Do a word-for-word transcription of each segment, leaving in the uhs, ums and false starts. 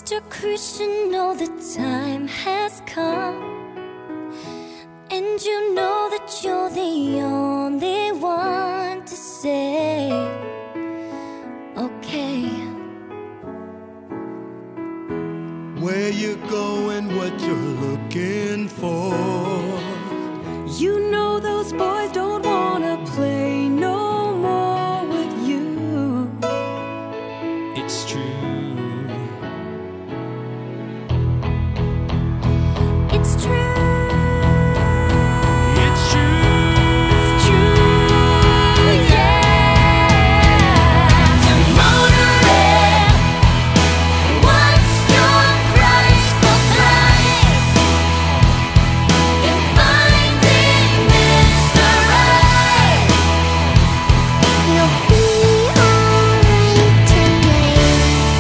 Mister Christian, know the time has come, and you know that you're the only one to say, okay. Where you going, what you're looking for? You know those boys don't wanna play no more with you. It's true. It's true. It's true. It's true, yeah. Motorhead, what's your price for price in finding Mister Right? You'll be alright tonight.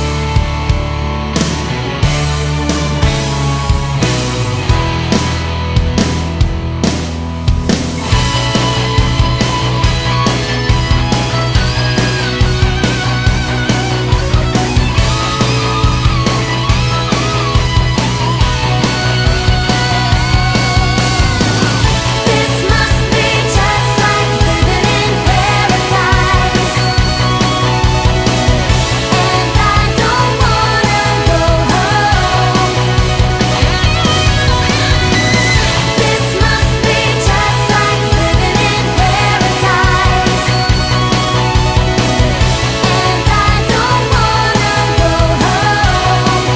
This must be just like living in paradise, and I don't wanna go home. This must be just like living in paradise, and I don't wanna go home.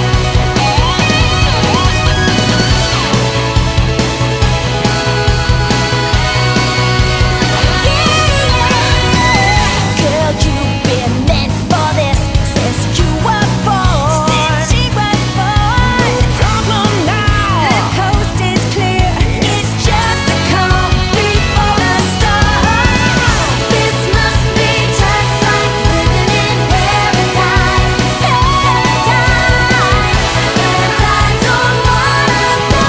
Girl, you've been meant for this since you were born. Since she was born. The problem now, the coast is clear. It's just a calm before the storm. This must be just like living in paradise, paradise, and I don't wanna go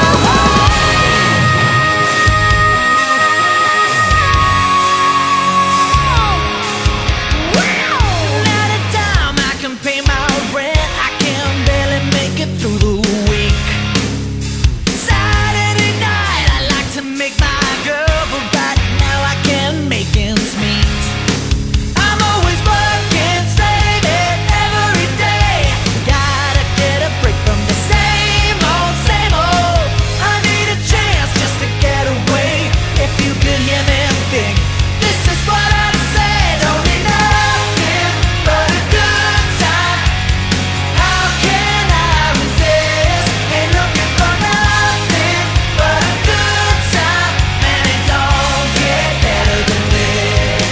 Not a dime I can pay my rent. I can barely make it through the week. Saturday night I like to make my girl, but right now I can't make ends meet. I'm always working, saving every day. Gotta get a break from the same old, same old. I need a chance just to get away. If you could hear me think, this is what I'd say. Don't need nothing but a good time. How can I resist? Ain't looking for nothing but a good time, and it don't get better than this.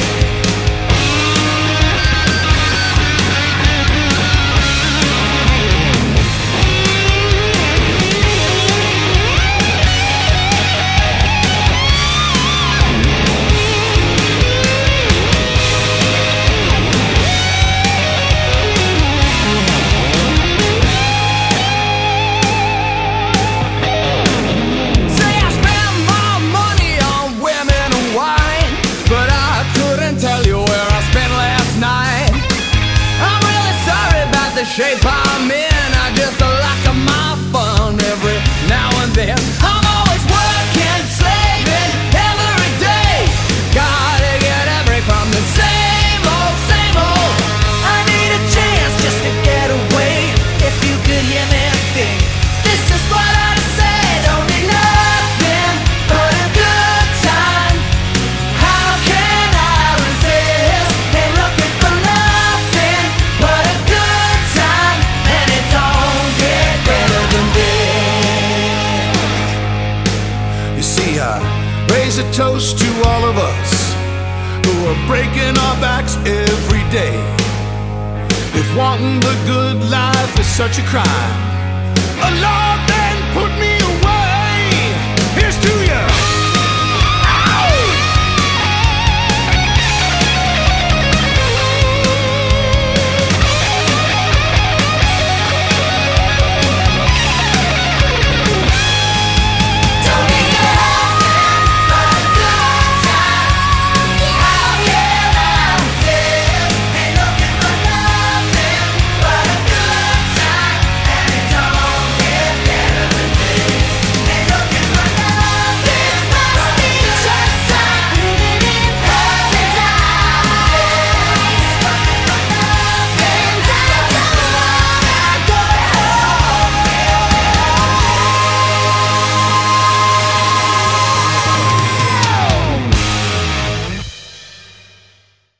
Say I spend my money on women and wine, but I couldn't tell you where I spent last night. I'm really sorry about the shape I'm in. I just like my fun every now and then. I'm always working, slaving every day. Gotta get a break from the same old, same old. I need a chance just to get away. If you could hear me think, this is what I'd say. Don't need nothing but a good time. How can I resist? Ain't looking for nothing but a good time, and it don't get better than this. You see, I raise a toast to all of us who are breaking our backs every day. If wanting the good life is such a crime, a law